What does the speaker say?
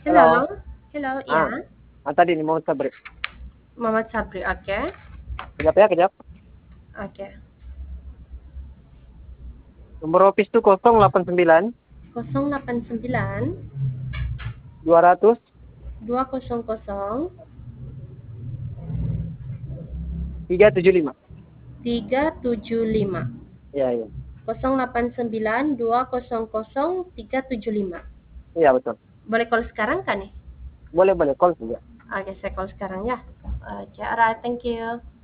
Hello. Hello. Hello, Ah, iya. tadi nih mau Sabri. Muhammad Sabri, oke. Kejap ya, kejap. Oke. Nomor office tuh 089 089 200 200 375. 375. Iya, iya. 089 200 375. Iya, betul. Boleh call sekarang kan nih? Boleh, boleh call saja. Oke, saya call sekarang ya. Oke, alright, thank you.